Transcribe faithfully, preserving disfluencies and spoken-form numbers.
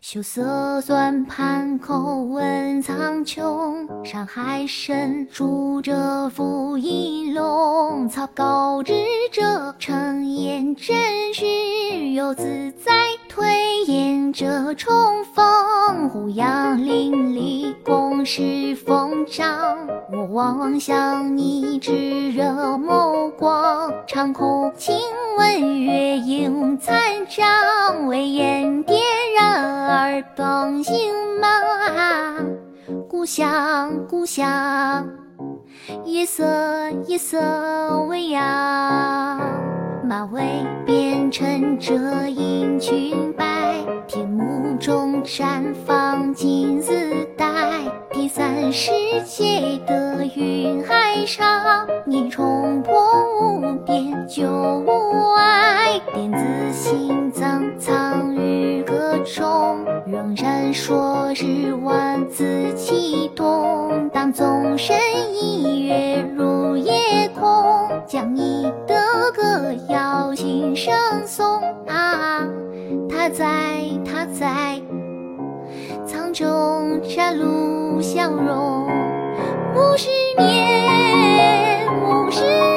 羞涩算盘口问苍穹，山海深处着浮一龙。草稿之者成言真虚，游自在推演着重逢。胡杨林里共是风章，我望向你炙热眸光。长空轻吻月影残章，为烟点燃而更星芒。故乡故乡，夜色夜色微扬，马尾变成这银裙摆，天幕中绽放金丝带。第三世界的云海上，你冲破无边就无碍。电子心脏藏于歌中，仍然说是万字启动。当纵身一跃入夜空，将你的歌谣轻声诵啊。他在他在苍穹狭路相融，五十年五十